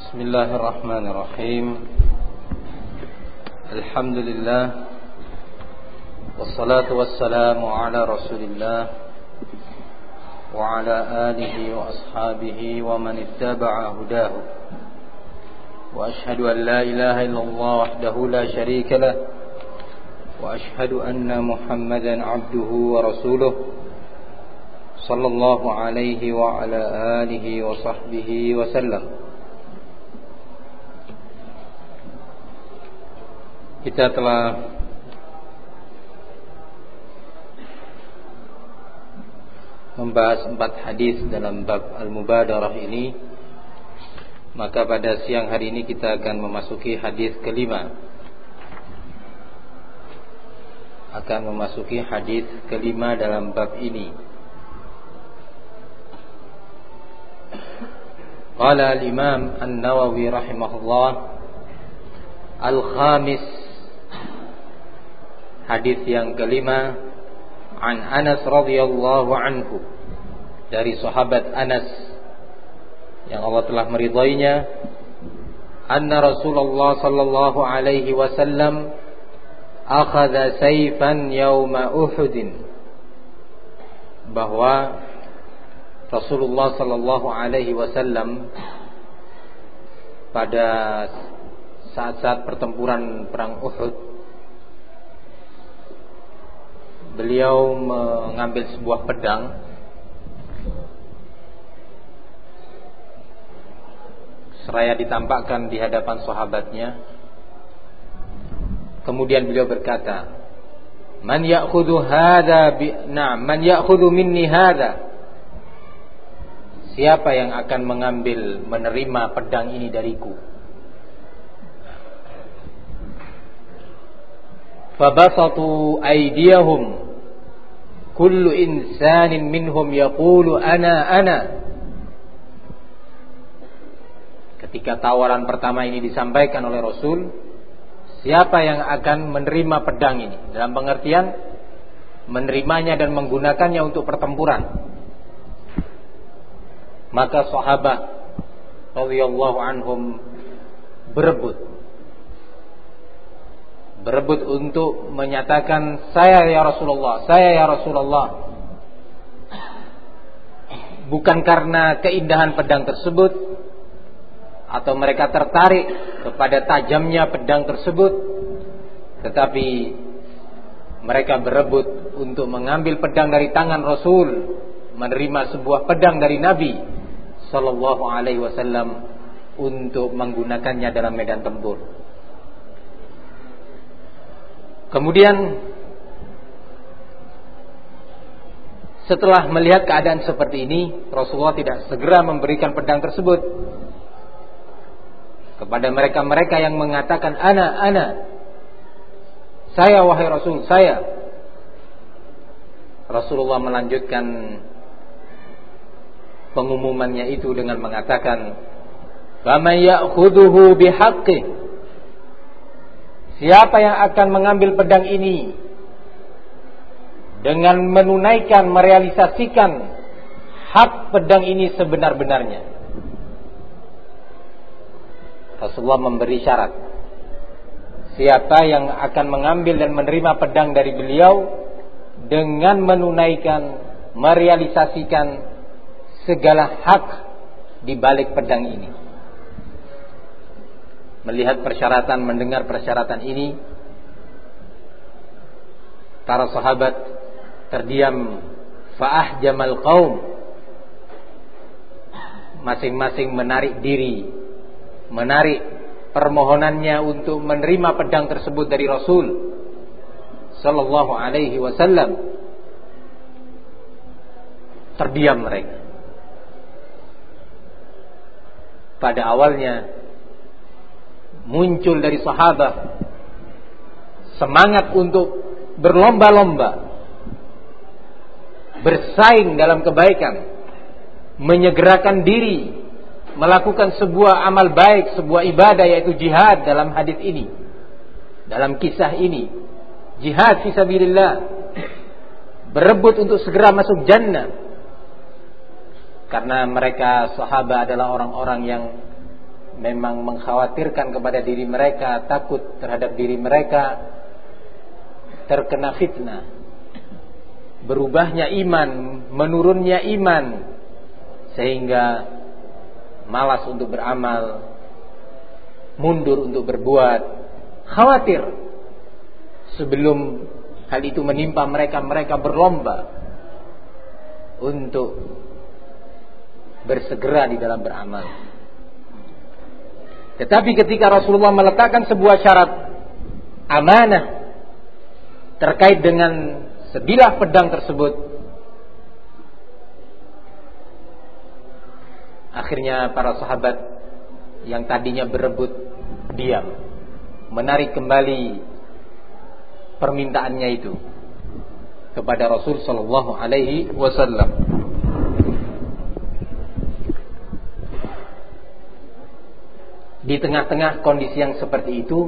Bismillahirrahmanirrahim. Alhamdulillah. Wassalatu wassalamu ala Rasulillah wa ala alihi wa ashabihi wa man ittaba'a hudahu. Wa ashhadu an la ilaha illallah wahdahu la sharika lah wa ashhadu anna Muhammadan 'abduhu wa rasuluh sallallahu alaihi wa ala alihi wa sahbihi wa sallam. Kita telah membahas 4 hadis dalam bab Al-Mubadarah ini. Maka pada siang hari ini kita akan memasuki hadis kelima. Dalam bab ini. Qala al-Imam An-Nawawi rahimahullah, al-khamis, hadis yang kelima, an Anas radhiyallahu anhu, dari sahabat Anas yang Allah telah meridainya, anna Rasulullah sallallahu alaihi wasallam akhadha sayfan yauma Uhud, bahwa Rasulullah sallallahu alaihi wasallam pada saat-saat pertempuran perang Uhud, beliau mengambil sebuah pedang seraya ditampakkan di hadapan sahabatnya. Kemudian beliau berkata, man ya'khudhu minni hadha, siapa yang akan menerima pedang ini dariku? Fabasatu aydiyahum, kullu insanin minhum yaqulu ana. Ketika tawaran pertama ini disampaikan oleh Rasul, siapa yang akan menerima pedang ini, dalam pengertian menerimanya dan menggunakannya untuk pertempuran, maka sahabat radhiyallahu anhum berebut untuk menyatakan, saya ya Rasulullah. Bukan karena keindahan pedang tersebut atau mereka tertarik kepada tajamnya pedang tersebut, tetapi mereka berebut untuk mengambil pedang dari tangan Rasul, menerima sebuah pedang dari Nabi sallallahu alaihi wasallam untuk menggunakannya dalam medan tempur. Kemudian setelah melihat keadaan seperti ini, Rasulullah tidak segera memberikan pedang tersebut kepada mereka yang mengatakan ana, saya wahai Rasul, saya. Rasulullah melanjutkan pengumumannya itu dengan mengatakan, faman ya'khudhuhu bihaqqih, siapa yang akan mengambil pedang ini dengan menunaikan, merealisasikan hak pedang ini sebenar-benarnya. Rasulullah memberi syarat, siapa yang akan mengambil dan menerima pedang dari beliau dengan menunaikan, merealisasikan segala hak di balik pedang ini. Melihat persyaratan, mendengar persyaratan ini, para sahabat terdiam. Fa'ahjamal qaum, masing-masing menarik diri, menarik permohonannya untuk menerima pedang tersebut dari Rasul sallallahu alaihi wasallam. Terdiam mereka. Pada awalnya muncul dari sahabat semangat untuk berlomba-lomba, bersaing dalam kebaikan, menyegerakan diri, melakukan sebuah amal baik, sebuah ibadah, yaitu jihad dalam hadis ini, dalam kisah ini. Jihad fisabilillah, berebut untuk segera masuk jannah. Karena mereka sahabat adalah orang-orang yang memang mengkhawatirkan kepada diri mereka, takut terhadap diri mereka terkena fitnah, berubahnya iman, menurunnya iman, sehingga malas untuk beramal, mundur untuk berbuat, khawatir. Sebelum hal itu menimpa mereka, mereka berlomba untuk bersegera di dalam beramal. Tetapi ketika Rasulullah meletakkan sebuah syarat amanah terkait dengan sebilah pedang tersebut, akhirnya para sahabat yang tadinya berebut diam, menarik kembali permintaannya itu kepada Rasul sallallahu alaihi wasallam. Di tengah-tengah kondisi yang seperti itu,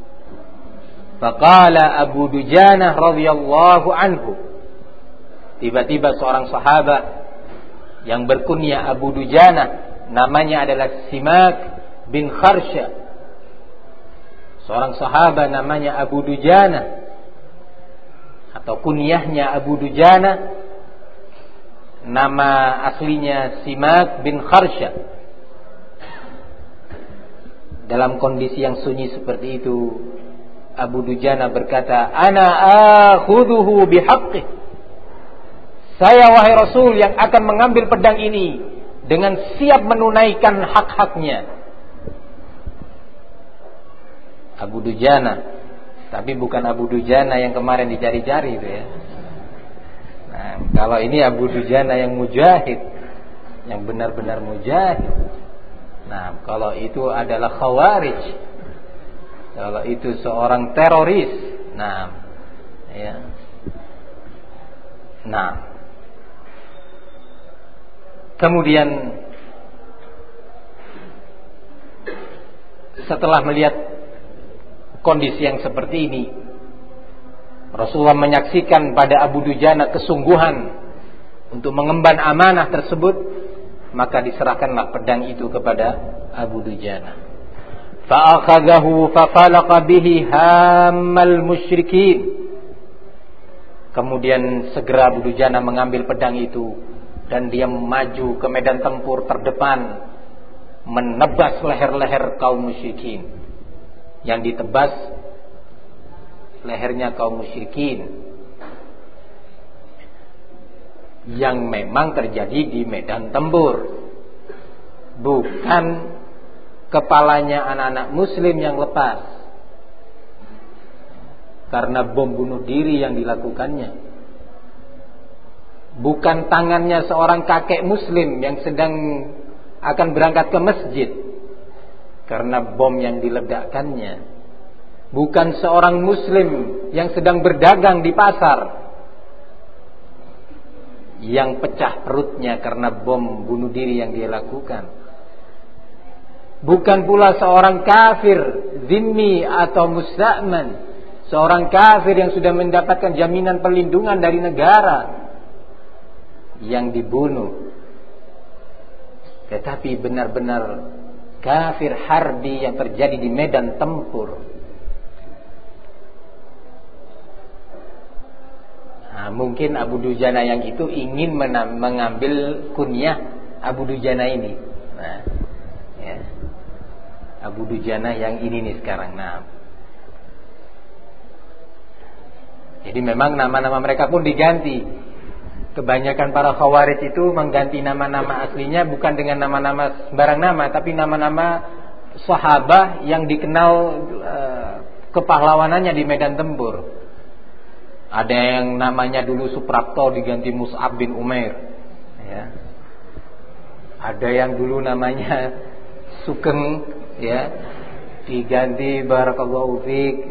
faqala Abu Dujanah radhiyallahu anhu, tiba-tiba seorang sahabat yang berkunyah Abu Dujanah, namanya adalah Simak bin Kharsha. Seorang sahabat namanya Abu Dujanah, atau kunyahnya Abu Dujanah, nama aslinya Simak bin Kharsha. Dalam kondisi yang sunyi seperti itu, Abu Dujana berkata, "Ana akhudhuhu bihaqqih." Saya, wahai Rasul, yang akan mengambil pedang ini dengan siap menunaikan hak-haknya. Abu Dujana, tapi bukan Abu Dujana yang kemarin dicari-cari itu ya. Nah, kalau ini Abu Dujana yang mujahid, yang benar-benar mujahid. Nah, kalau itu adalah khawarij, kalau itu seorang teroris. Nah, ya. Nah, kemudian setelah melihat kondisi yang seperti ini, Rasulullah menyaksikan pada Abu Dujana kesungguhan untuk mengemban amanah tersebut, maka diserahkanlah pedang itu kepada Abu Dujana. Fa'akhadhahu fafalaqa bihi hammal musyrikin. Kemudian segera Abu Dujana mengambil pedang itu dan dia maju ke medan tempur terdepan, menebas leher-leher kaum musyrikin. Yang ditebas lehernya kaum musyrikin yang memang terjadi di medan tempur, bukan kepalanya anak-anak muslim yang lepas karena bom bunuh diri yang dilakukannya, bukan tangannya seorang kakek muslim yang sedang akan berangkat ke masjid karena bom yang diledakkannya, bukan seorang muslim yang sedang berdagang di pasar yang pecah perutnya karena bom bunuh diri yang dia lakukan, bukan pula seorang kafir zimmi atau musta'man, seorang kafir yang sudah mendapatkan jaminan perlindungan dari negara yang dibunuh, tetapi benar-benar kafir harbi yang terjadi di medan tempur. Nah, mungkin Abu Dujana yang itu ingin mengambil kunyah Abu Dujana ini. Nah, ya. Abu Dujana yang ini nih sekarang. Nah, jadi memang nama-nama mereka pun diganti. Kebanyakan para khawarij itu mengganti nama-nama aslinya bukan dengan nama-nama sembarang nama, tapi nama-nama sahabat yang dikenal kepahlawanannya di medan tempur. Ada yang namanya dulu Suprapto diganti Mus'ab bin Umair, ya. Ada yang dulu namanya Sugeng, ya, diganti barakallahu fiik,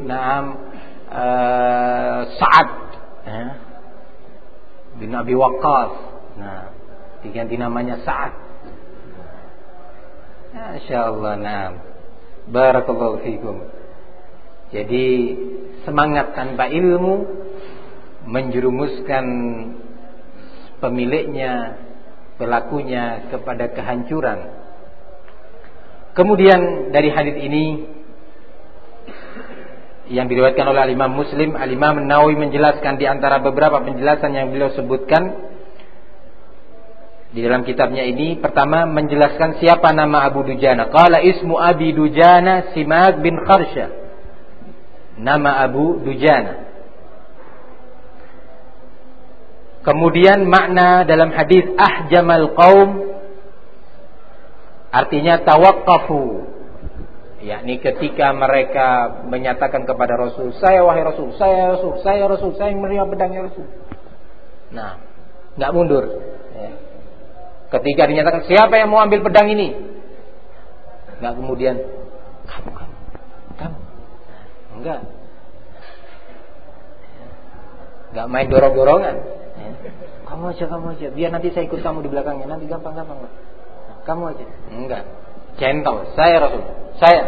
Sa'ad, ya, bin Abi Waqqas. Nah, diganti namanya Sa'ad. Masyaallah, nah. Barakallahu fiikum. Jadi semangat tanpa ilmu menjerumuskan pemiliknya, pelakunya kepada kehancuran. Kemudian dari hadis ini yang diriwayatkan oleh Imam Muslim, Al-Imam An-Nawawi menjelaskan di antara beberapa penjelasan yang beliau sebutkan di dalam kitabnya ini, pertama menjelaskan siapa nama Abu Dujana. Qala ismu Abi Dujana Simak bin Kharsha. Nama Abu Dujana. Kemudian makna dalam hadis ahjamal qaum, artinya tawaqqafu, yakni ketika mereka menyatakan kepada Rasul, saya wahai Rasul, saya Rasul, saya Rasul, saya yang menerima pedangnya Rasul. Nah, enggak mundur. Ya. Ketika dinyatakan siapa yang mau ambil pedang ini, enggak kemudian kamu. Enggak. Enggak main dorong-dorongan. Kamu aja. Biar nanti saya ikut kamu di belakangnya. Nanti gampang-gampang. Kamu aja. Enggak. Gentle. Saya Rasul. Saya.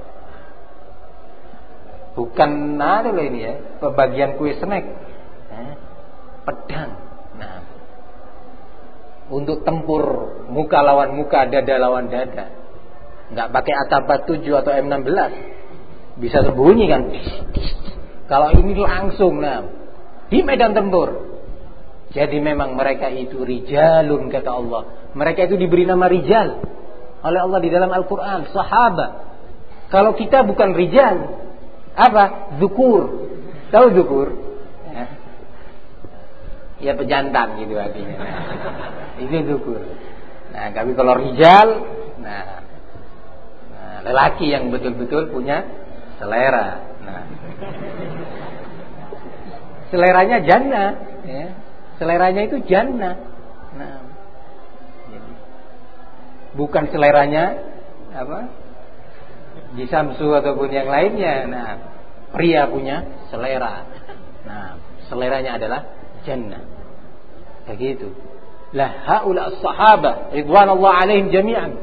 Bukan ada loh ini ya. Pembagian kue snack. Pedang. Nah. Untuk tempur muka lawan muka, dada lawan dada. Enggak pakai AK-47 atau M16. Bisa sembunyi kan. Kalau ini langsung di medan tempur. Jadi memang mereka itu rijalun, kata Allah. Mereka itu diberi nama rijal oleh Allah di dalam Al-Quran, sahabat. Kalau kita bukan rijal, apa? Zukur. Tahu zukur? Ya pejantan gitu artinya. Itu zukur. Nah, tapi kalau rijal, lelaki yang betul-betul punya selera. Nah, seleranya jannah, ya. Seleranya itu jannah. Nah, bukan seleranya apa? Di Samsu ataupun yang lainnya. Nah, pria punya selera. Nah, seleranya adalah jannah. Begitu. Lah haula as-sahabah ridwanullah alaihim jami'an.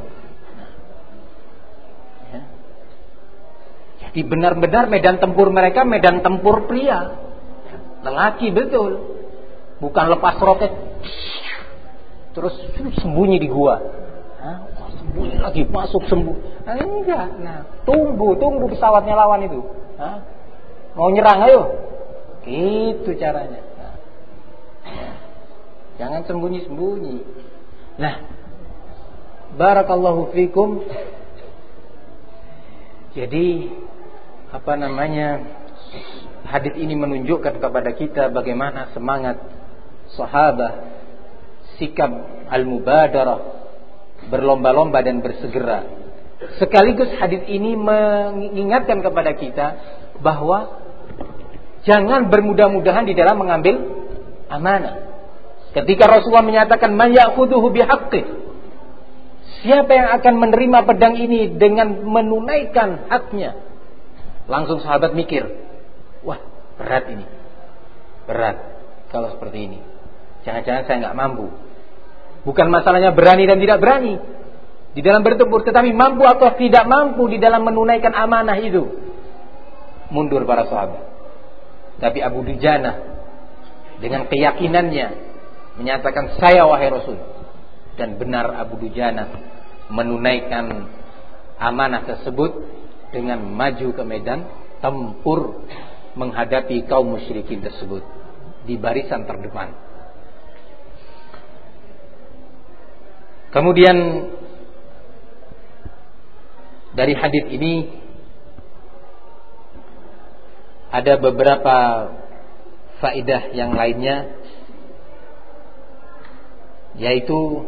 Ya. Jadi benar-benar medan tempur mereka medan tempur pria. Lelaki betul. Bukan lepas roket terus sembunyi di gua. Sembunyi lagi, masuk sembunyi. Enggak. Nah, tunggu pesawatnya lawan itu. Mau nyerang ayo. Gitu caranya. Jangan sembunyi-sembunyi. Nah, barakallahu fikum. Jadi hadis ini menunjukkan kepada kita bagaimana semangat sahabat, sikap al-mubadarah, berlomba-lomba dan bersegera. Sekaligus hadis ini mengingatkan kepada kita bahwa jangan bermudah-mudahan di dalam mengambil amanah. Ketika Rasulullah menyatakan man ya'khudhuhu bihaqqih, siapa yang akan menerima pedang ini dengan menunaikan haknya? Langsung sahabat mikir, wah berat ini, berat kalau seperti ini. Jangan-jangan saya nggak mampu. Bukan masalahnya berani dan tidak berani di dalam bertempur, tetapi mampu atau tidak mampu di dalam menunaikan amanah itu. Mundur para sahabat. Tapi Abu Dujana dengan keyakinannya menyatakan saya wahai Rasul. Dan benar Abu Dujana menunaikan amanah tersebut dengan maju ke medan tempur menghadapi kaum musyrikin tersebut di barisan terdepan. Kemudian dari hadis ini ada beberapa faedah yang lainnya, yaitu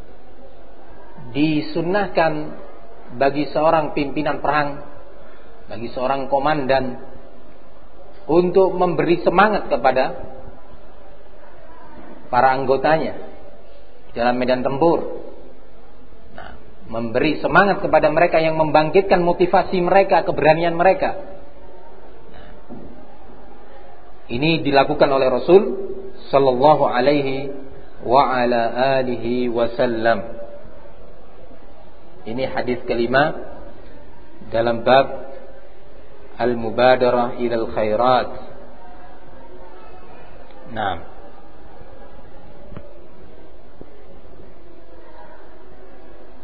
disunnahkan bagi seorang pimpinan perang, bagi seorang komandan untuk memberi semangat kepada para anggotanya dalam medan tempur. Memberi semangat kepada mereka yang membangkitkan motivasi mereka, keberanian mereka. Ini dilakukan oleh Rasul sallallahu alaihi wa ala alihi wasallam. Ini hadis kelima dalam bab al-mubadarah ilal khairat.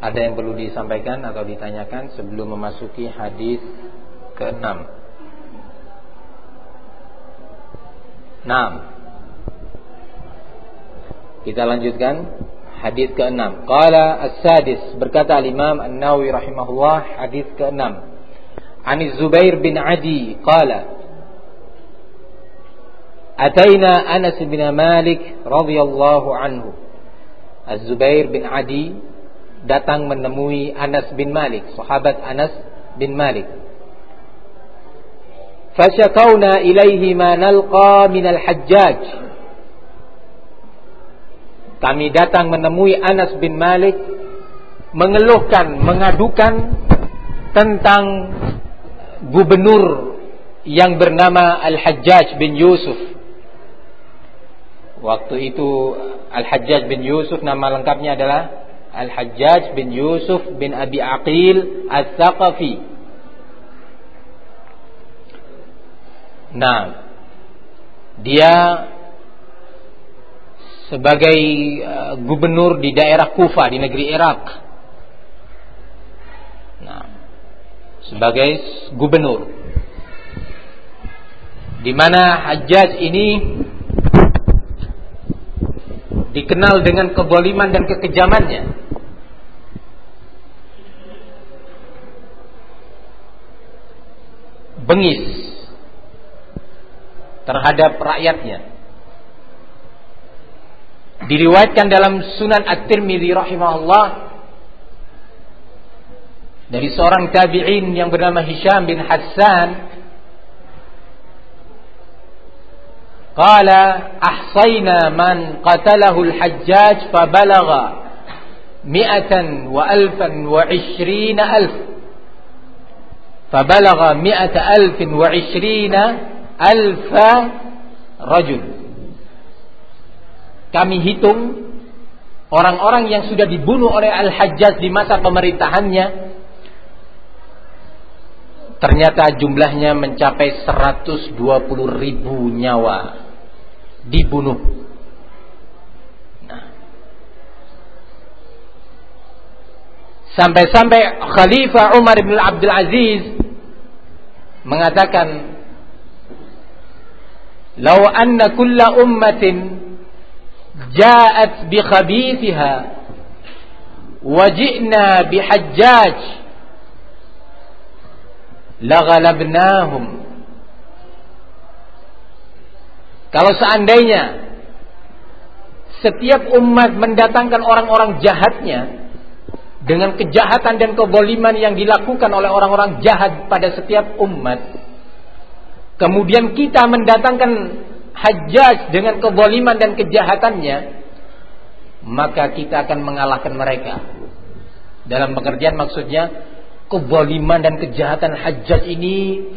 Ada yang perlu disampaikan atau ditanyakan sebelum memasuki hadis ke-6? Naam. Kita lanjutkan hadis ke-6. Qala as-sadis, berkata al-Imam An-Nawawi rahimahullah, hadis ke-6. Ani Zubair bin Adi qala Ataina Anas bin Malik radhiyallahu anhu. Az-Zubair bin Adi datang menemui Anas bin Malik, sahabat Anas bin Malik. Fasyakawna ilaihi ma nalqa minal Hajjaj. Kami datang menemui Anas bin Malik, mengeluhkan, mengadukan tentang gubernur yang bernama Al-Hajjaj bin Yusuf. Waktu itu Al-Hajjaj bin Yusuf nama lengkapnya adalah Al-Hajjaj bin Yusuf bin Abi Aqil Al-Thaqafi. Nah, dia sebagai gubernur di daerah Kufah di negeri Irak. Nah, sebagai gubernur, di mana Hajjaj ini dikenal dengan kezaliman dan kekejamannya. Bengis terhadap rakyatnya. Diriwayatkan dalam Sunan At-Tirmidzi rahimahullah dari seorang tabi'in yang bernama Hisham bin Hassan, qala ahsayna man qatalahu al-Hajjaj fabalagha 120,000 fabalagha 120,000 rajul. Kami hitung orang-orang yang sudah dibunuh oleh Al-Hajjaj di masa pemerintahannya, ternyata jumlahnya mencapai 120,000 nyawa dibunuh. Nah, sampai-sampai Khalifah Umar bin Abdul Aziz mengatakan, "Law anna kulla ummatin ja'at bi khabithiha wa ji'na bi Hajjaj laghalabnahum." Kalau seandainya setiap umat mendatangkan orang-orang jahatnya dengan kejahatan dan kezaliman yang dilakukan oleh orang-orang jahat pada setiap umat, kemudian kita mendatangkan Hajjaj dengan kezaliman dan kejahatannya, maka kita akan mengalahkan mereka. Dalam pengertian maksudnya, kezaliman dan kejahatan Hajjaj ini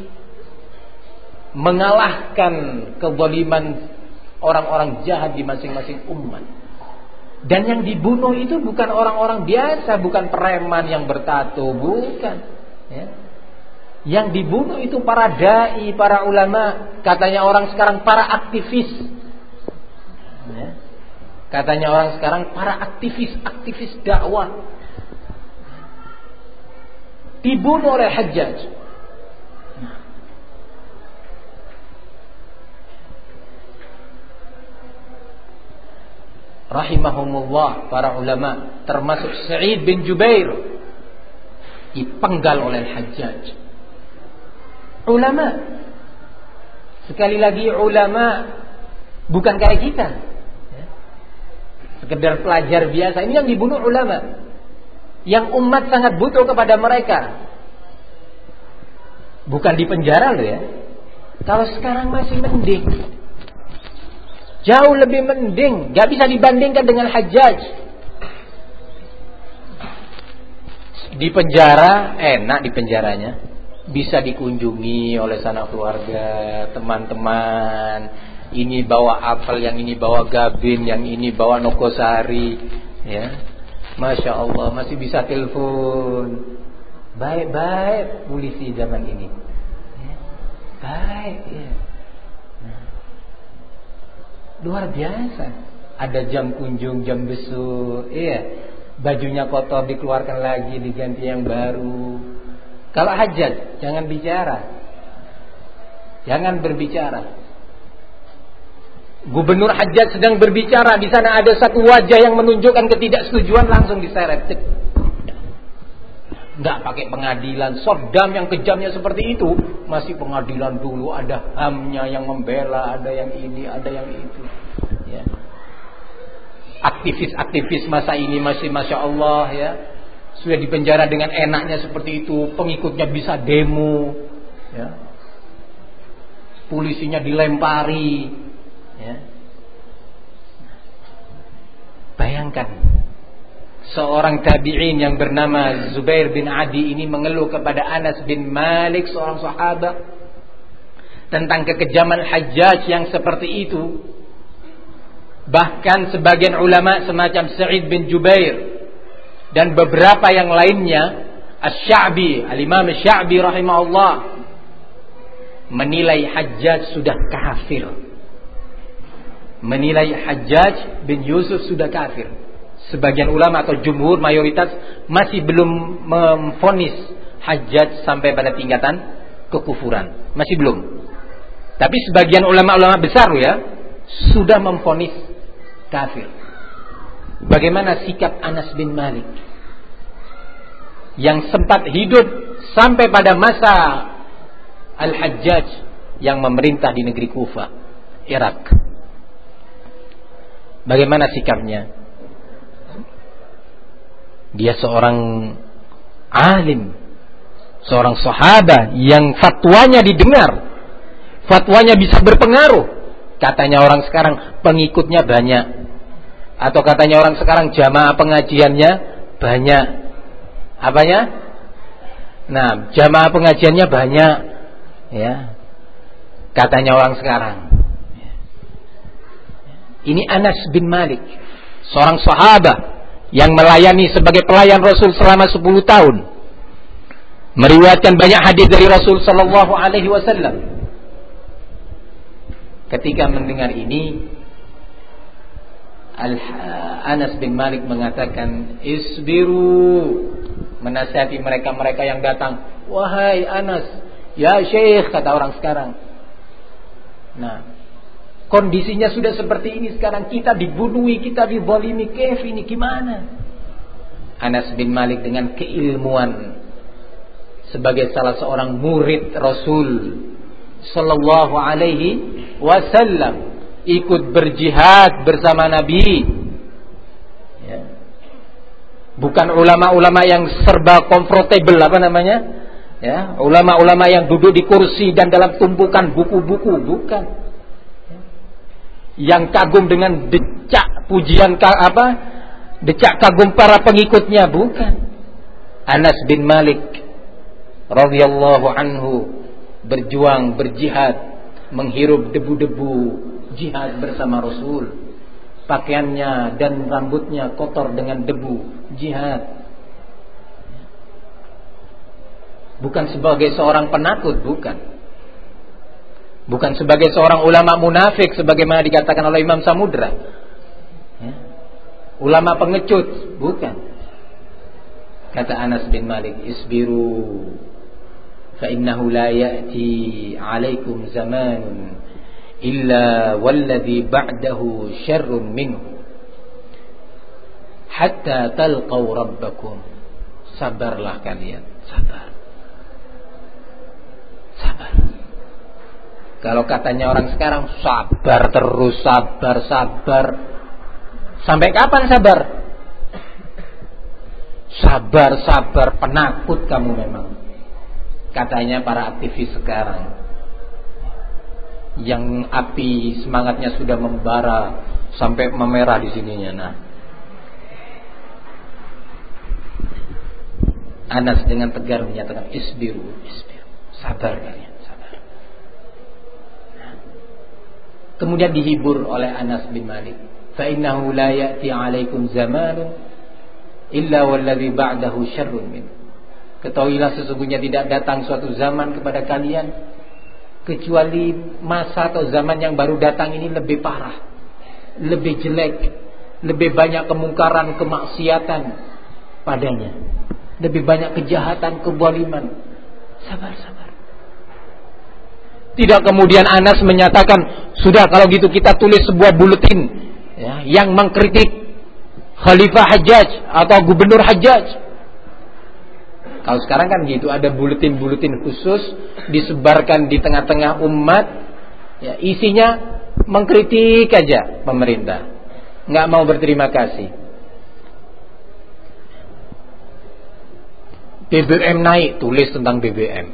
mengalahkan kezaliman orang-orang jahat di masing-masing umat. Dan yang dibunuh itu bukan orang-orang biasa, bukan preman yang bertato, bukan, ya. Yang dibunuh itu para dai, para ulama, katanya orang sekarang para aktivis, ya. Katanya orang sekarang para aktivis dakwah dibunuh oleh Hajjaj. Rahimahumullah, para ulama termasuk Sa'id bin Jubair dipenggal oleh Hajjaj. Ulama, sekali lagi ulama, bukan kayak kita, ya, sekedar pelajar biasa. Ini yang dibunuh ulama, yang umat sangat butuh kepada mereka. Bukan di penjara loh ya. Kalau sekarang masih mending, jauh lebih mending, gak bisa dibandingkan dengan Hajjaj. Di penjara enak, di penjaranya bisa dikunjungi oleh sanak keluarga, teman-teman. Ini bawa apel, yang ini bawa gabin, yang ini bawa nokosari, ya. Masya Allah, masih bisa telepon. Baik-baik polisi zaman ini, ya. Baik, ya. Luar biasa. Ada jam kunjung, jam besuk, iya. Bajunya kotor dikeluarkan lagi, diganti yang baru. Kalau hajat, jangan bicara. Jangan berbicara. Gubernur Hajjaj sedang berbicara, di sana ada satu wajah yang menunjukkan ketidaksetujuan, langsung diseret. Enggak pakai pengadilan. Saddam yang kejamnya seperti itu, masih pengadilan dulu, ada HAM-nya yang membela, ada yang ini, ada yang itu. Ya. Aktivis-aktivis masa ini masih Masya Allah ya, sudah dipenjara dengan enaknya seperti itu. Pengikutnya bisa demo ya. Polisinya dilempari ya. Bayangkan seorang tabi'in yang bernama Zubair bin Adi ini mengeluh kepada Anas bin Malik, seorang sahabat, tentang kekejaman Hajjaj yang seperti itu. Bahkan sebagian ulama semacam Sa'id bin Jubair dan beberapa yang lainnya, Asy-Sya'bi, Al-Imam Asy-Sya'bi rahimahullah, menilai Hajjaj sudah kafir. Menilai Hajjaj bin Yusuf sudah kafir. Sebagian ulama atau jumhur mayoritas masih belum memvonis Hajjaj sampai pada tingkatan kekufuran, masih belum. Tapi sebagian ulama-ulama besar ya sudah memvonis kafir. Bagaimana sikap Anas bin Malik yang sempat hidup sampai pada masa Al-Hajjaj yang memerintah di negeri Kufah, Irak? Bagaimana sikapnya? Dia seorang alim, seorang sahabat yang fatwanya didengar, fatwanya bisa berpengaruh. Katanya orang sekarang pengikutnya banyak, atau katanya orang sekarang jamaah pengajiannya banyak. Apanya? Nah, jamaah pengajiannya banyak ya. Katanya orang sekarang. Ini Anas bin Malik, seorang sahabat yang melayani sebagai pelayan Rasul selama 10 tahun, meriwayatkan banyak hadis dari Rasul sallallahu alaihi wasallam. Ketika mendengar ini, Anas bin Malik mengatakan, "Isbiru," menasihati mereka-mereka yang datang. "Wahai Anas, ya Syekh," kata orang sekarang. Nah, kondisinya sudah seperti ini sekarang, kita dibunuhi, kita dizalimi, kef ini gimana? Anas bin Malik dengan keilmuan sebagai salah seorang murid Rasul sallallahu alaihi wasallam, ikut berjihad bersama Nabi ya. Bukan ulama-ulama yang serba comfortable, apa namanya ya, ulama-ulama yang duduk di kursi dan dalam tumpukan buku-buku, bukan. Yang kagum dengan decak pujian decak kagum para pengikutnya, bukan. Anas bin Malik radhiyallahu anhu berjuang, berjihad, menghirup debu-debu jihad bersama Rasul. Pakaiannya dan rambutnya kotor dengan debu jihad. Bukan sebagai seorang penakut, bukan. Bukan sebagai seorang ulama munafik sebagaimana dikatakan oleh Imam Samudra ya. Ulama pengecut, bukan. Kata Anas bin Malik, "Isbiru fa innahu la ya'ti 'alaikum zamanun illa walladhi ba'dahu syarrun minhu hatta talqaw rabbakum." Sabarlah kalian, sabar. Sabar. Kalau katanya orang sekarang, sabar terus, sabar. Sampai kapan sabar? Sabar, penakut kamu memang. Katanya para aktivis sekarang, yang api semangatnya sudah membara sampai memerah di sininya. Nah, Anas dengan tegar menyatakan, isbiru, sabar kalian. Kemudian dihibur oleh Anas bin Malik, fa innahu la ya'ti 'alaikum zamanun illa walladhi ba'dahu syarrun min. Ketahuilah sesungguhnya tidak datang suatu zaman kepada kalian kecuali masa atau zaman yang baru datang ini lebih parah, lebih jelek, lebih banyak kemungkaran, kemaksiatan padanya, lebih banyak kejahatan, kezaliman. Sabar. Tidak kemudian Anas menyatakan, sudah kalau gitu kita tulis sebuah buletin ya, yang mengkritik Khalifah Hajjaj atau Gubernur Hajjaj. Kalau sekarang kan gitu, ada buletin-buletin khusus disebarkan di tengah-tengah umat ya, isinya mengkritik aja pemerintah, nggak mau berterima kasih. BBM naik, tulis tentang BBM,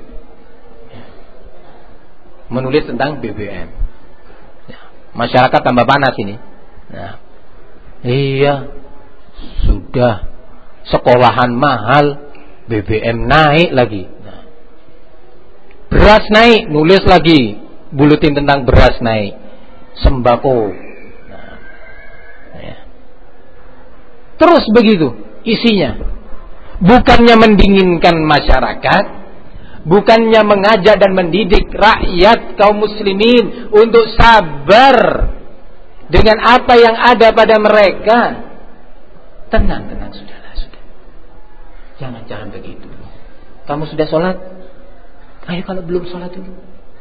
menulis tentang BBM. Masyarakat tambah panas ini. Nah, iya, sudah sekolahan mahal, BBM naik lagi. Nah, beras naik, nulis lagi buletin tentang beras naik, sembako. Nah, ya. Terus begitu isinya. Bukannya mendinginkan masyarakat, bukannya mengajak dan mendidik rakyat kaum muslimin untuk sabar dengan apa yang ada pada mereka. Tenang, sudahlah. Jangan begitu. Kamu sudah sholat? Ayo kalau belum sholat dulu.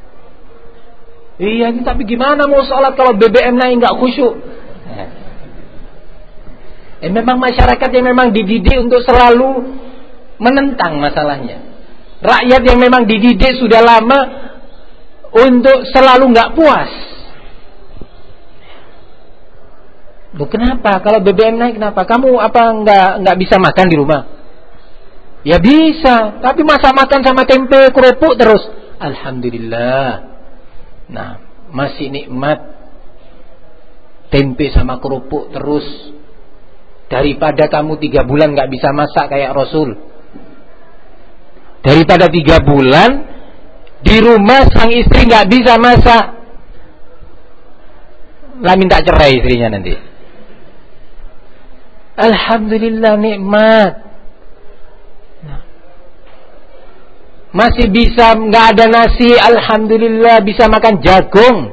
Iya, tapi gimana mau sholat kalau BBM naik nggak khusyuk? Memang masyarakat yang memang dididik untuk selalu menentang masalahnya. Rakyat yang memang dididik sudah lama untuk selalu nggak puas. Loh, kenapa? Kalau BBM naik kenapa? Kamu apa nggak bisa makan di rumah? Ya bisa, tapi masa makan sama tempe kerupuk terus. Alhamdulillah. Nah, masih nikmat tempe sama kerupuk terus daripada kamu 3 bulan nggak bisa masak kayak Rasul. Daripada 3 bulan di rumah sang istri nggak bisa masak, lah minta cerai istrinya nanti. Alhamdulillah nikmat. Nah, masih bisa nggak ada nasi, alhamdulillah bisa makan jagung.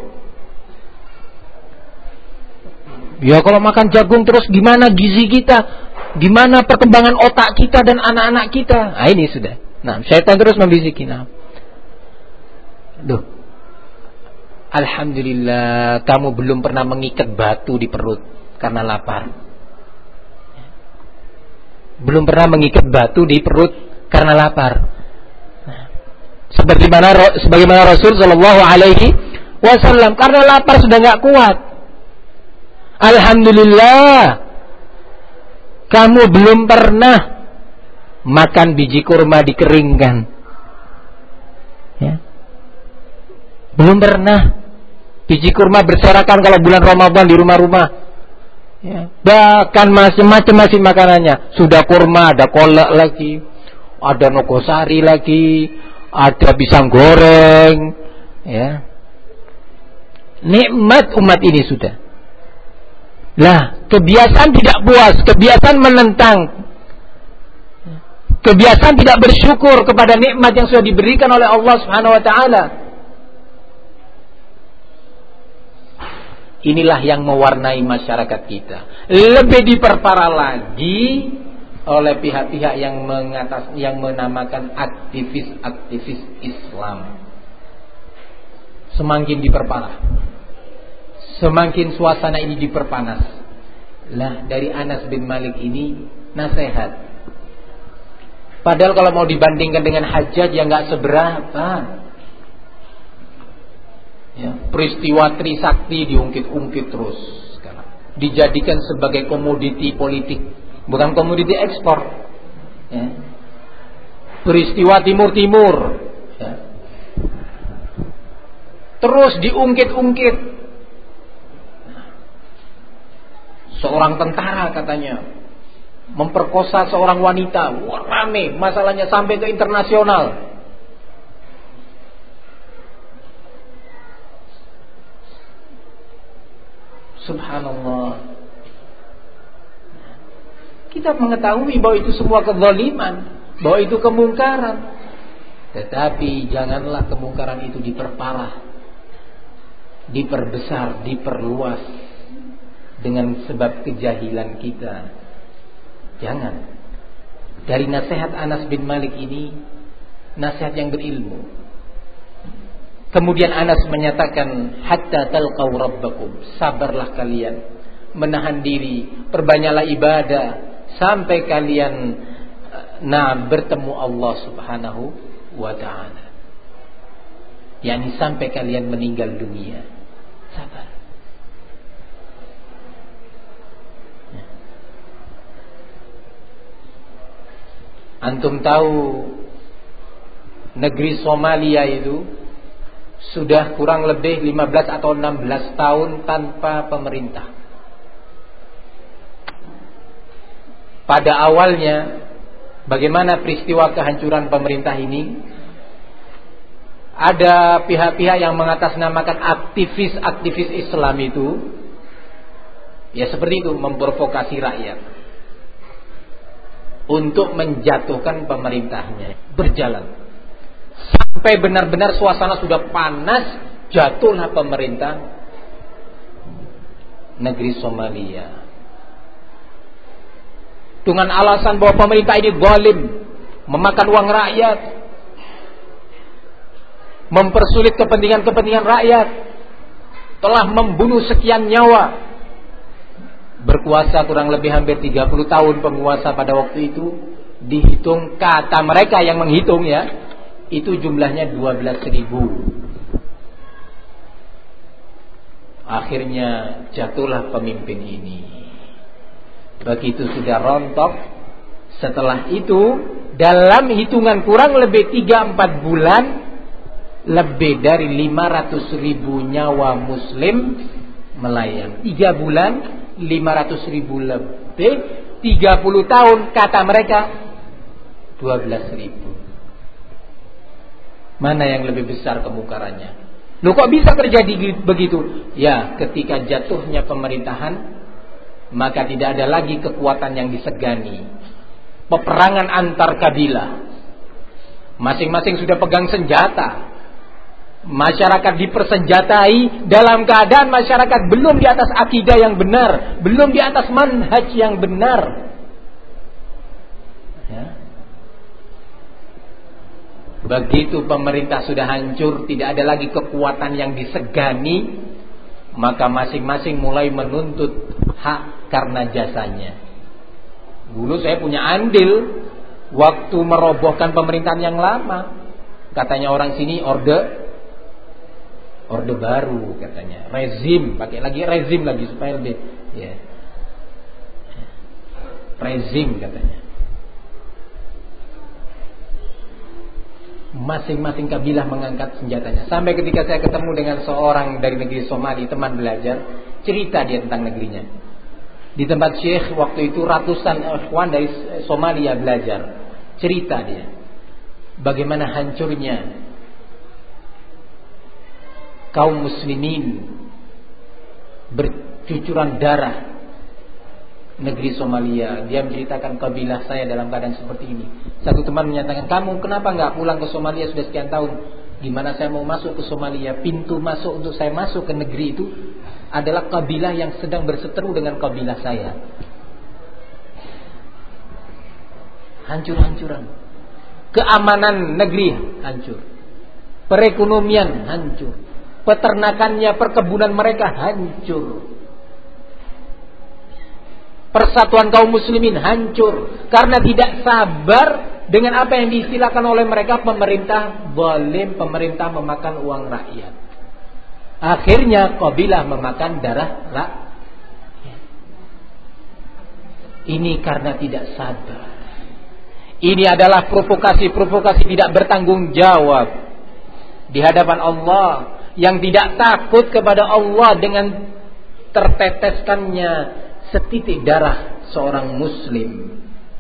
Ya kalau makan jagung terus gimana gizi kita? Gimana perkembangan otak kita dan anak-anak kita? Nah ini sudah. Nah, syaitan terus membisiki. Nah, loh, alhamdulillah kamu belum pernah mengikat batu di perut karena lapar. Belum pernah mengikat batu di perut karena lapar. Nah, sebagaimana Rasul Shallallahu Alaihi Wasallam karena lapar sudah nggak kuat. Alhamdulillah kamu belum pernah makan biji kurma dikeringkan ya. Belum pernah biji kurma berserakan kalau bulan Ramadan di rumah-rumah ya. Bahkan macam-macam masih makanannya. Sudah kurma, ada kolak lagi, ada nogosari lagi, ada pisang goreng ya. Nikmat umat ini sudah. Lah, kebiasaan tidak puas, kebiasaan menentang, kebiasaan tidak bersyukur kepada nikmat yang sudah diberikan oleh Allah Subhanahu wa taala. Inilah yang mewarnai masyarakat kita. Lebih diperparah lagi oleh pihak-pihak yang menamakan aktivis Islam. Semakin diperparah, semakin suasana ini diperpanas. Lah, dari Anas bin Malik ini nasihat. Padahal kalau mau dibandingkan dengan Hajjaj ya nggak seberapa. Ya, peristiwa Trisakti diungkit-ungkit terus sekarang. Dijadikan sebagai komoditi politik, bukan komoditi ekspor. Ya. Peristiwa Timur-Timur ya. Terus diungkit-ungkit. Seorang tentara katanya memperkosa seorang wanita. Wah, rame masalahnya sampai ke internasional. Subhanallah. Kita mengetahui bahwa itu semua kezaliman, bahwa itu kemungkaran. Tetapi janganlah kemungkaran itu diperparah, diperbesar, diperluas. dengan sebab kejahilan kita. Jangan. Dari nasihat Anas bin Malik ini, nasihat yang berilmu. Kemudian Anas menyatakan, hatta talqaw rabbakum, sabarlah kalian, menahan diri, perbanyaklah ibadah sampai kalian bertemu Allah Subhanahu wa ta'ala. Yani sampai kalian meninggal dunia. Sabar. Antum tahu negeri Somalia itu sudah kurang lebih 15 atau 16 tahun tanpa pemerintah. Pada awalnya, bagaimana peristiwa kehancuran pemerintah ini? Ada pihak-pihak yang mengatasnamakan aktivis Islam itu, ya seperti itu, memprovokasi rakyat untuk menjatuhkan pemerintahnya. Berjalan sampai benar-benar suasana sudah panas, jatuhlah pemerintah negeri Somalia. Dengan alasan bahwa pemerintah ini zalim, memakan uang rakyat, mempersulit kepentingan rakyat, telah membunuh sekian nyawa. Berkuasa kurang lebih hampir 30 tahun penguasa pada waktu itu. Dihitung, kata mereka yang menghitung ya, itu jumlahnya 12.000. Akhirnya jatuhlah pemimpin ini. Begitu sudah rontok, setelah itu dalam hitungan kurang lebih 3-4 bulan, lebih dari 500.000 nyawa muslim melayang. 3 bulan 500.000 lebih, 30 tahun kata mereka 12.000. Mana yang lebih besar kemungkarannya? Loh, kok bisa terjadi begitu? Ya, ketika jatuhnya pemerintahan, maka tidak ada lagi kekuatan yang disegani. Peperangan antar kabilah, masing-masing sudah pegang senjata. Masyarakat dipersenjatai dalam keadaan masyarakat belum di atas akidah yang benar, belum di atas manhaj yang benar. Ya. Begitu pemerintah sudah hancur, tidak ada lagi kekuatan yang disegani, maka masing-masing mulai menuntut hak karena jasanya. Dulu saya punya andil waktu merobohkan pemerintahan yang lama. Katanya orang sini orde baru katanya, rezim, pakai lagi rezim lagi supaya lebih ya. Rezim katanya. Masing-masing kabilah mengangkat senjatanya. Sampai ketika saya ketemu dengan seorang dari negeri Somali, teman belajar, cerita dia tentang negerinya. Di tempat Syekh waktu itu ratusan ikhwan dari Somalia belajar. Cerita dia bagaimana hancurnya kaum muslimin, bercucuran darah negeri Somalia. Dia menceritakan kabilah saya dalam keadaan seperti ini. Satu teman menyatakan, kamu kenapa nggak pulang ke Somalia sudah sekian tahun? Gimana saya mau masuk ke Somalia? Pintu masuk untuk saya masuk ke negeri itu adalah kabilah yang sedang berseteru dengan kabilah saya. Hancur-hancuran. Keamanan negeri hancur. Perekonomian hancur. Peternakannya, perkebunan mereka hancur. Persatuan kaum muslimin hancur karena tidak sabar dengan apa yang diistilahkan oleh mereka pemerintah zalim, pemerintah memakan uang rakyat. Akhirnya kabilah memakan darah rakyat. Ini karena tidak sabar. Ini adalah provokasi-provokasi tidak bertanggung jawab di hadapan Allah, yang tidak takut kepada Allah dengan terteteskannya setitik darah seorang muslim.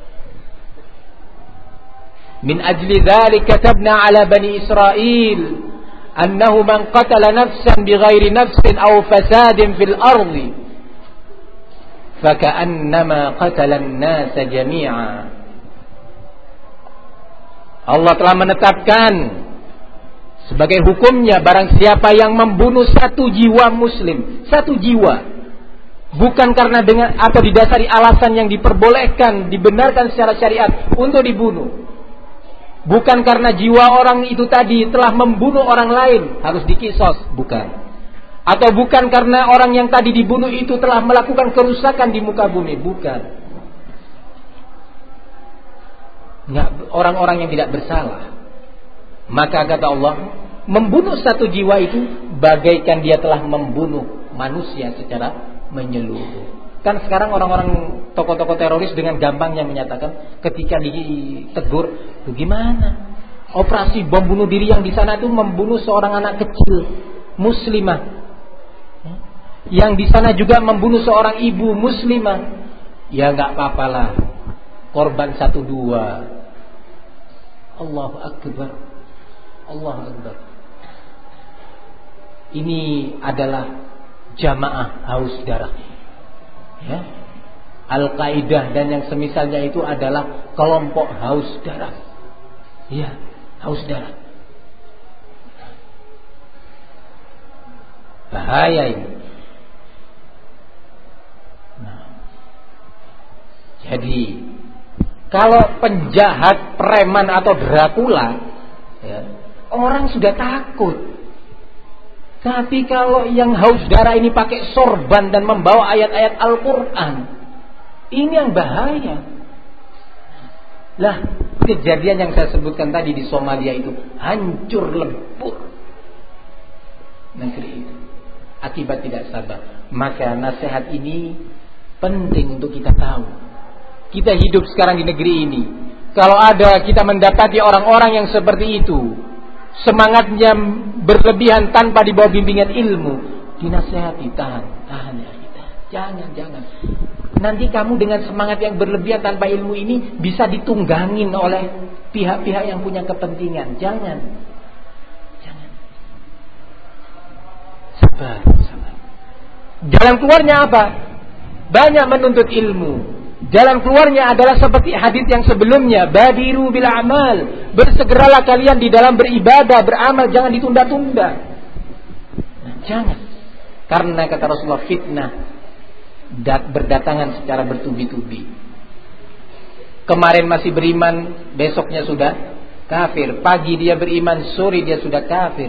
Min ajli dzalika katabna ala bani Israil annahu man qatala nafsan bighairi nafsin aw fasadin fil ardi faka'annama qatala an-nasa jami'a. Allah telah menetapkan sebagai hukumnya, barang siapa yang membunuh satu jiwa muslim, satu jiwa, bukan karena dengan atau didasari alasan yang diperbolehkan, dibenarkan secara syariat untuk dibunuh. Bukan karena jiwa orang itu tadi telah membunuh orang lain harus dikisos, bukan. Atau bukan karena orang yang tadi dibunuh itu telah melakukan kerusakan di muka bumi, bukan. Orang-orang yang tidak bersalah. Maka kata Allah, membunuh satu jiwa itu bagaikan dia telah membunuh manusia secara menyeluruh. Kan sekarang orang-orang tokoh-tokoh teroris dengan gampangnya menyatakan ketika ditegur, gimana? Operasi bom bunuh diri yang di sana itu membunuh seorang anak kecil muslimah. Yang di sana juga membunuh seorang ibu muslimah. Ya enggak apa-apalah. Korban 1-2. Allahu Akbar. Allahu Akbar. Ini adalah jamaah haus darah. Ya. Al-Qaeda dan yang semisalnya itu adalah kelompok haus darah. Ya, haus darah. Bahaya ini. Jadi kalau penjahat, preman atau Dracula, ya, orang sudah takut. Tapi kalau yang haus darah ini pakai sorban dan membawa ayat-ayat Al-Quran, ini yang bahaya. Lah, kejadian yang saya sebutkan tadi di Somalia itu hancur lebur negeri itu akibat tidak sabar. Maka nasihat ini penting untuk kita tahu. Kita hidup sekarang di negeri ini. Kalau ada kita mendapati orang-orang yang seperti itu, semangatnya berlebihan tanpa dibawa bimbingan ilmu, dinasihati, tahan ya kita. Jangan. Nanti kamu dengan semangat yang berlebihan tanpa ilmu ini bisa ditunggangin oleh pihak-pihak yang punya kepentingan. Jangan. Sabar. Jalan keluarnya apa? Banyak menuntut ilmu. Jalan keluarnya adalah seperti hadis yang sebelumnya, badiru bil amal, bersegeralah kalian di dalam beribadah, beramal, jangan ditunda-tunda. Jangan. Karena kata Rasulullah, fitnah berdatangan secara bertubi-tubi. Kemarin masih beriman, besoknya sudah kafir. Pagi dia beriman, sore dia sudah kafir.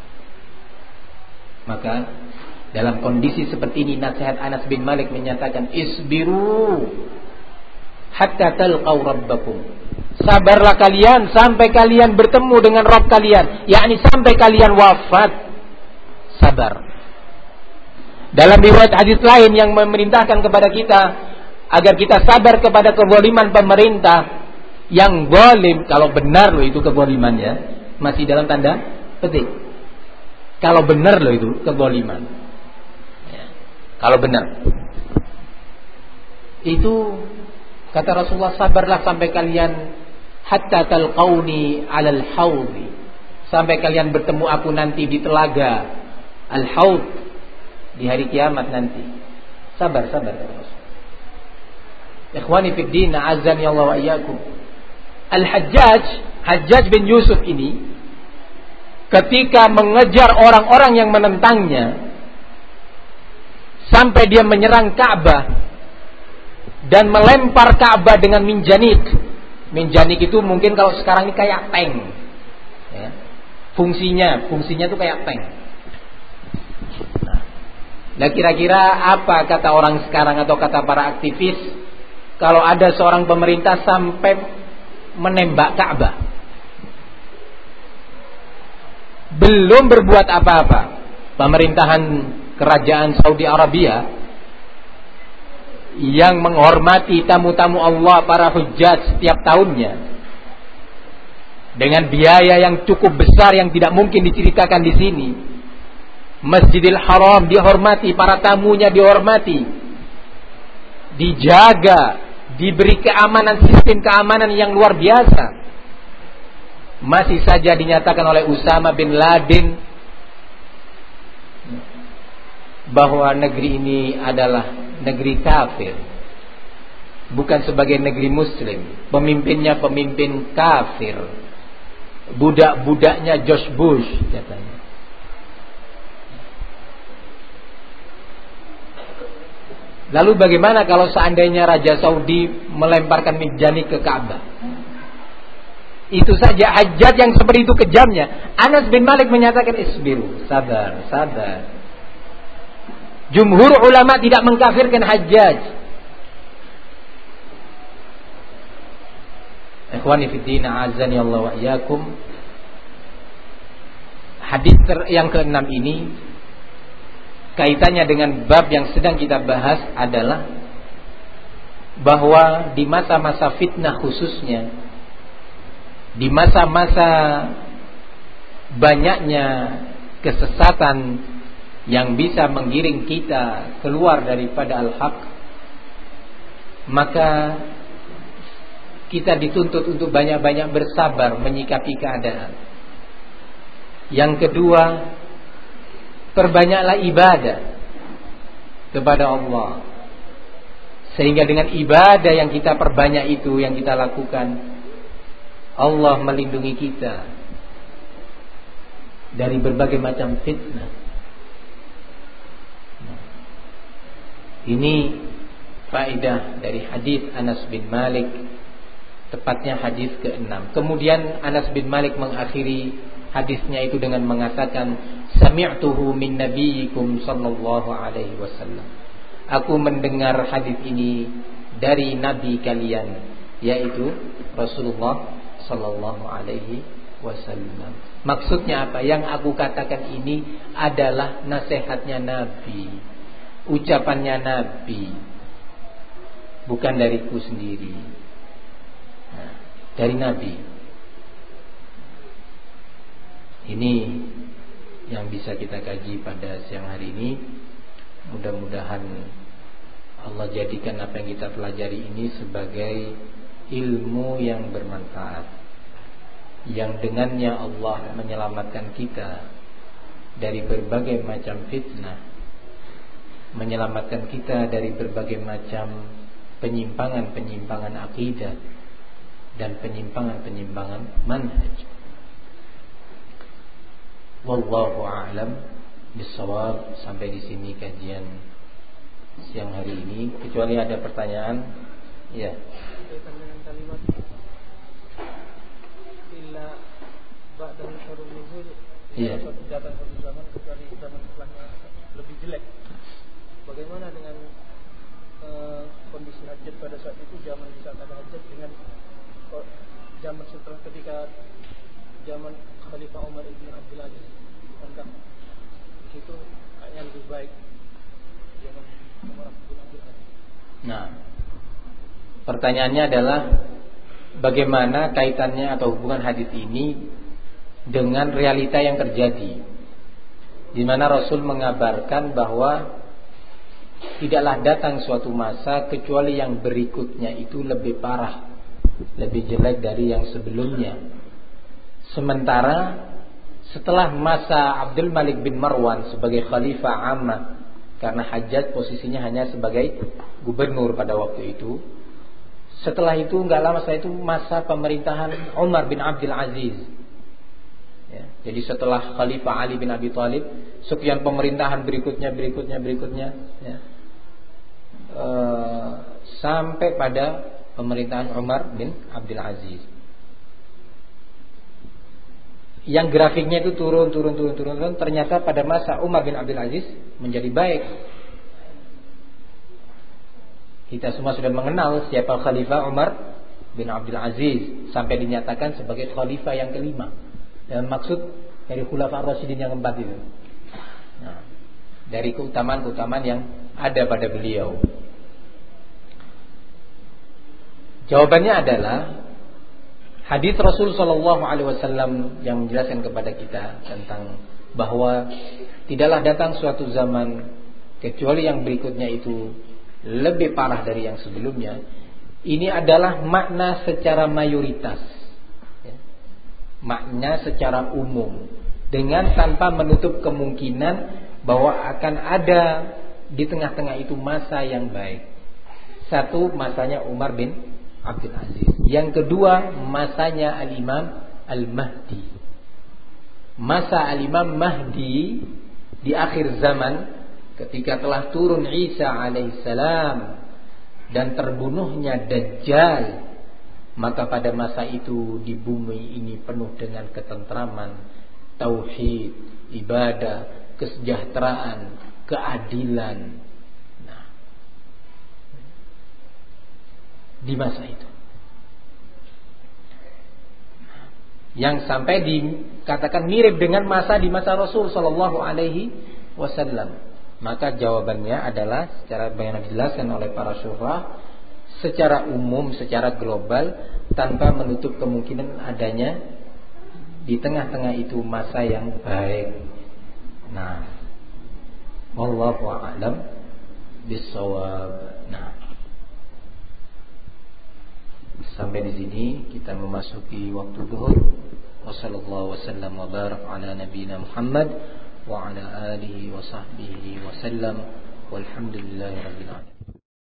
Maka dalam kondisi seperti ini nasihat Anas bin Malik menyatakan, isbiru hatta talqaw rabbakum. Sabarlah kalian sampai kalian bertemu dengan Rabb kalian, yakni sampai kalian wafat. Sabar. Dalam riwayat hadis lain yang memerintahkan kepada kita agar kita sabar kepada kezaliman pemerintah yang zalim, kalau benar loh itu kezalimannya, masih dalam tanda petik. Kalau benar loh itu kezaliman. Ya. Kalau benar. Itu kata Rasulullah, sabarlah sampai kalian hatta talqauni 'alal haudhi, sampai kalian bertemu aku nanti di telaga al-haud di hari kiamat nanti. Sabar kata Rasul. Ikhwani fid din, azani Allah wa iyyakum. Hajjaj bin Yusuf ini ketika mengejar orang-orang yang menentangnya sampai dia menyerang Ka'bah dan melempar Ka'bah dengan minjanik. Minjanik itu mungkin kalau sekarang ini kayak tank. Ya. Fungsinya itu kayak tank. Nah, kira-kira apa kata orang sekarang atau kata para aktivis kalau ada seorang pemerintah sampai menembak Ka'bah? Belum berbuat apa-apa. Pemerintahan kerajaan Saudi Arabia yang menghormati tamu-tamu Allah, para hujjaj setiap tahunnya dengan biaya yang cukup besar yang tidak mungkin diceritakan di sini. Masjidil Haram dihormati, para tamunya dihormati, dijaga, diberi keamanan, sistem keamanan yang luar biasa. Masih saja dinyatakan oleh Usama bin Laden bahwa negeri ini adalah negeri kafir, bukan sebagai negeri muslim. Pemimpinnya pemimpin kafir, budak-budaknya George Bush katanya. Lalu bagaimana kalau seandainya Raja Saudi melemparkan minjani ke Ka'bah? Itu saja hajat yang seperti itu kejamnya. Anas bin Malik menyatakan isbiru, sabar, sabar. Jumhur ulama tidak mengkafirkan Hajjaj. Ikhwani fiddin, a'azzani Allah wa iyyakum. Hadis yang ke-6 ini kaitannya dengan bab yang sedang kita bahas adalah bahwa di masa-masa fitnah, khususnya di masa-masa banyaknya kesesatan yang bisa menggiring kita keluar daripada al-haq, maka kita dituntut untuk banyak-banyak bersabar menyikapi keadaan. Yang kedua, perbanyaklah ibadah kepada Allah, sehingga dengan ibadah yang kita perbanyak itu, yang kita lakukan, Allah melindungi kita dari berbagai macam fitnah. Ini faedah dari hadis Anas bin Malik, tepatnya hadis ke-6. Kemudian Anas bin Malik mengakhiri hadisnya itu dengan mengatakan, sami'tuhu min nabiyyikum sallallahu alaihi wasallam. Aku mendengar hadis ini dari nabi kalian, yaitu Rasulullah sallallahu alaihi wasallam. Maksudnya apa? Yang aku katakan ini adalah nasihatnya Nabi, ucapannya Nabi, bukan dariku sendiri. Nah, dari Nabi. Ini yang bisa kita kaji pada siang hari ini. Mudah-mudahan Allah jadikan apa yang kita pelajari ini sebagai ilmu yang bermanfaat, yang dengannya Allah menyelamatkan kita dari berbagai macam fitnah, menyelamatkan kita dari berbagai macam penyimpangan-penyimpangan akidah dan penyimpangan-penyimpangan manhaj. Wallahu a'lam bissawab. Sampai di sini kajian siang hari ini. Kecuali ada pertanyaan, ya. Kaitan dengan kalimat illa ba'da syurul nuzul. Iya. Datang satu zaman kecuali zaman setelahnya lebih jelek. Bagaimana dengan kondisi hajat pada saat itu, zaman di saat ada hajat, dengan zaman setelah ketika zaman Khalifah Umar ibn Abdul Aziz, tentang di situ kayaknya lebih baik zaman Umar ibn Abdul Aziz. Nah, pertanyaannya adalah bagaimana kaitannya atau hubungan hadis ini dengan realita yang terjadi, di mana Rasul mengabarkan bahwa tidaklah datang suatu masa kecuali yang berikutnya itu lebih parah, lebih jelek dari yang sebelumnya. Sementara setelah masa Abdul Malik bin Marwan sebagai Khalifah Ammah, karena Hajjaj posisinya hanya sebagai gubernur pada waktu itu, setelah itu enggak lama setelah itu masa pemerintahan Umar bin Abdul Aziz, ya, jadi setelah Khalifah Ali bin Abi Thalib, sekian pemerintahan berikutnya ya, sampai pada pemerintahan Umar bin Abdul Aziz, yang grafiknya itu turun. Ternyata pada masa Umar bin Abdul Aziz menjadi baik. Kita semua sudah mengenal siapa Khalifah Umar bin Abdul Aziz, sampai dinyatakan sebagai Khalifah yang kelima. Dan maksud dari Khulafa Ar-Rasyidin yang keempat itu. Nah, dari keutamaan-keutamaan yang ada pada beliau. Jawabannya adalah hadis Rasul sallallahu alaihi wasallam yang menjelaskan kepada kita tentang bahwa tidaklah datang suatu zaman kecuali yang berikutnya itu lebih parah dari yang sebelumnya. Ini adalah makna secara mayoritas, ya, makna secara umum, dengan tanpa menutup kemungkinan bahwa akan ada di tengah-tengah itu masa yang baik. Satu, masanya Umar bin Abdul Aziz. Yang kedua, masanya Al-Imam Al-Mahdi. Masa Al-Imam Mahdi di akhir zaman, ketika telah turun Isa alaihissalam dan terbunuhnya Dajjal, maka pada masa itu di bumi ini penuh dengan ketentraman, tauhid, ibadah, kesejahteraan, keadilan. Nah, di masa itu yang sampai dikatakan mirip dengan masa di masa Rasul sallallahu alaihi wasallam. Maka jawabannya adalah secara yang dijelaskan oleh para syurah, secara umum, secara global, tanpa menutup kemungkinan adanya di tengah-tengah itu masa yang baik. Nah, wallahu a'lam bissawab. Nah, sampai di sini kita memasuki waktu zuhur. Wassallallahu wasallam wa barak ala nabiyyina Muhammad wa ala alihi wa sahbihi wa sallam. Walhamdulillahirabbil alamin.